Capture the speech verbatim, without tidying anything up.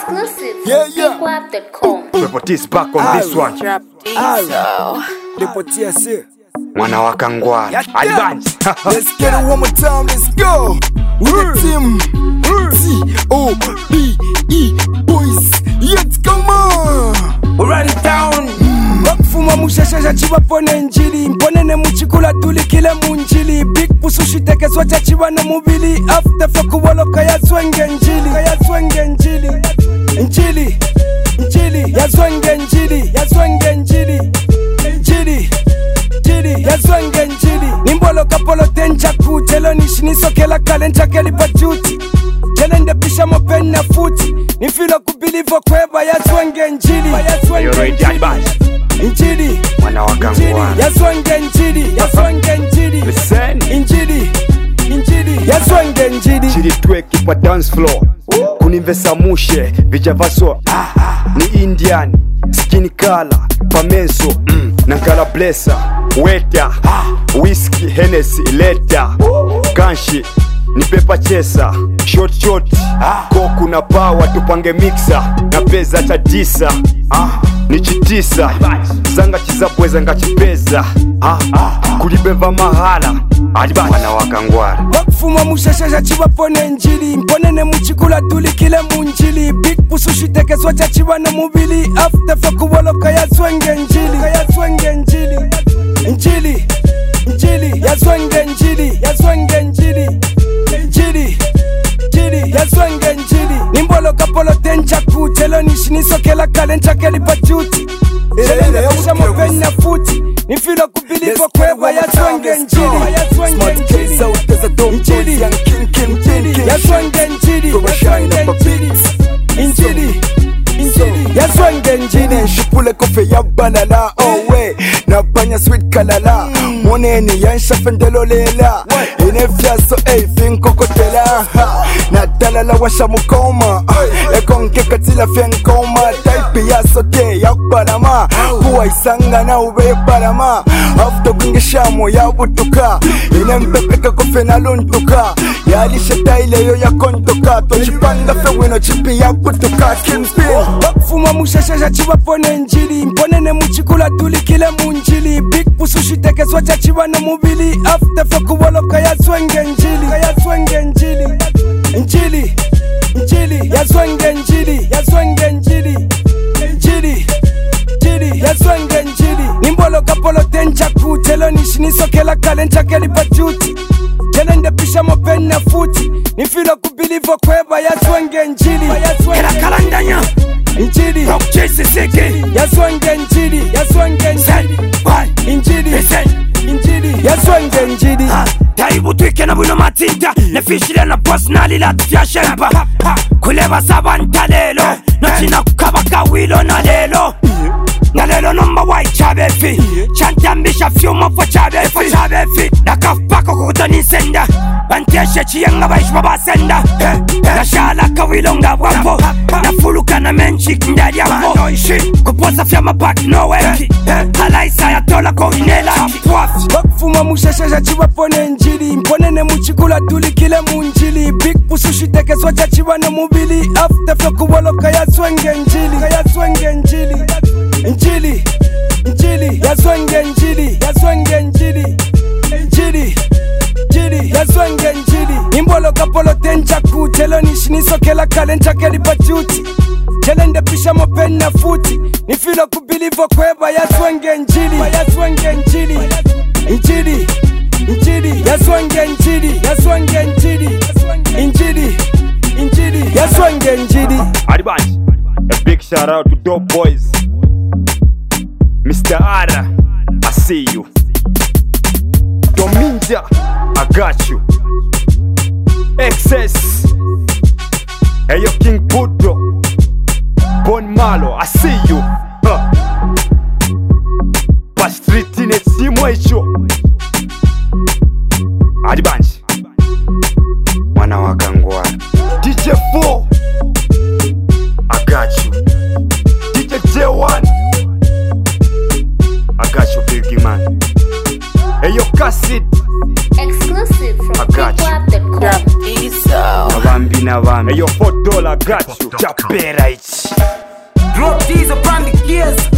Exclusive Yeah, yeah. Wap dot com. Reportis back on this one. Reportia here. Mwana wa Kangwara. Advance. Let's get it one more time, let's go. With the team T O B E boys. Let's come on. We run it down. Bakufuma mushasha chiba pone njili. Mponene muchikula tulikile munjili. Big pusushi teke swacha chiba na mubili. After fakuwalo kaya swenge njili. Kaya swenge njili. Njili. Njili. Ya swenge njili. Ya swenge njili. Njili. Njili. Ya swenge njili. Nimbolo kapolo tencha ku. Jelo nishiniso kela kalencha keli pachuti. Jelo ndepisha mopen na futi. Nifilo kubilivo kweba ya swenge njili. Ya swenge njili. Njili. Mwana wa Kangwara. Ya swenge njili. Ya swenge njili. Listen. Njili. Njili. Ya swenge njili. Chili tweki pa dance floor. Kunimvesa mushe vijavaso. Ni Indian. Skin color. Pamenso. Mm. Nankala blessa. Weta. Whiskey. Hennessy. Leta. Kanshi. Ni pepa chesa. Short short. Koku na power tupange mixer. Na peza tadisa. Ni chitisa. Zanga chizapweza nga chipeza. Kulibeva mahala. Adibani. Mwana wa Kangwara. Bakufuma mushasha chiba pone njili. Mponene muchikula tulikile munjili. Big pusushi teke swacha chiba na mubili. After fakuwalo kaya swenge njili. Kaya swenge njili. Njili. Njili. Ya swenge njili. Ya swenge njili. Njili. Njili. Ya swenge njili. Nimbolo kapolo tencha ku. Jelo nishiniso kela kalencha keli pachuti. Jelo ndepisha mopen na futi. Nifilo kubilivo kweba ya swenge njili. Ya swenge njili. Njili. Ya swenge njili. Ya swenge njili. Njili. Njili. Ya swenge njili. Shipule kofe ya banana. Oh way. Na panya sweet kalala. Moneni yansha fendelo lela. Inefya so ey fin kokotela. Na dalala washa mukoma. Ekonke katila fen koma. Taipi ya sote ya balama. Kuwa isanga na ube balama. After kwingishamo ya butuka. Inempepeka kofe na luntuka. Yalisha taile yo ya kontoka. Tochipanga fe wino chipi ya kutuka. Kingspin. Bakufuma mushasha chiba pone njili. Mponene muchikula tulikile munjili. Big pusushi teke swacha chiba na mubili. After fakuwalo kaya swenge njili. Kaya swenge njili. Njili. Njili. Ya swenge njili. Ya swenge njili. Njili. Njili. Ya swenge njili. Nimbolo kapolo tencha ku. Jelo nishiniso kela kalencha keli pachuti. Jelo ndepisha mopen na futi. Nifilo kubilivo kweba ya swenge njili. Ya swenge Kela kalandanya. Njili. Rock chase seke. Ya swenge njili. Ya swenge njili. Njili. Njili. Ya swenge njili. Taibu twike na buno matinta. Nefishile na personali la tufya shempa. Kuleba sabanta lelo. Nochina kukabaka wilo na lelo. Na lelo nomba wai chabefi. Chantambisha fyuma fo chabefi. Nakafako kukutani senda. Banteshe chiyenga baishwa basenda. Nashala kawilo nga wambo. Nafuluka na menchik ndari yambo. Kuposa fyama baki no weki. Halaisa ya tola koinela. Bakufuma mushasha chiba pone njili. Mponene muchikula tulikile munjili. Big pusushi teke swacha chiba na mubili. After fakuwalo kaya swenge njili. Kaya swenge njili. Njili. Njili. Ya swenge njili. Ya swenge njili. Njili. Njili. Ya swenge njili. Nimbolo kapolo tencha ku. Jelo nishiniso kela kalencha keli pachuti. Jelo ndepisha mopen na futi. Nifilo kubilivo kweba ya swenge njili. Ya swenge njili. Njili. Njili. Ya swenge njili. Ya swenge njili. Njili. Njili. Ya swenge njili. Advance. A big shout out to Dope Boys. Mister Ara, I see you. Dominja, I got you. Excess. Hey yo, King Budo. Bon Malo, I see you. Huh. Pastriti ne simwecho. Advance. Mwana wa Kangwara. D J four, I got you. D J J one, I got you, big man. Hey yo, Cassid. Exclusive from I got you. Wap dot com. Navambi, Navambi. Hey yo, four dollar, I got you. chipera ichi Drop these upon the gears